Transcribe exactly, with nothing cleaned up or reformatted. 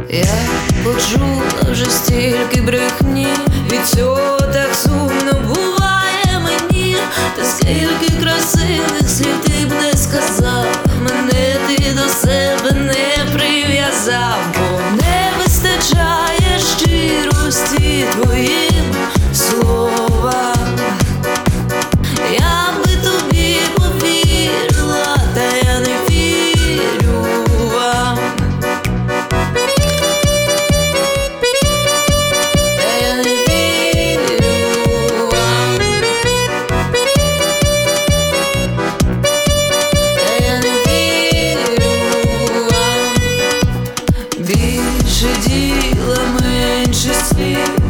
Я почула вже стільки брехні, від цього так сумно буває мені. Та скільки красивих слів ти б не сказав, мене ти до себе не прив'язав, бо не вистачає щирості твоїм словам. Я би тобі повірила, та я не вірю вам. Та я не вірю вам. Та я не вірю вам. Більше діла, менше слів.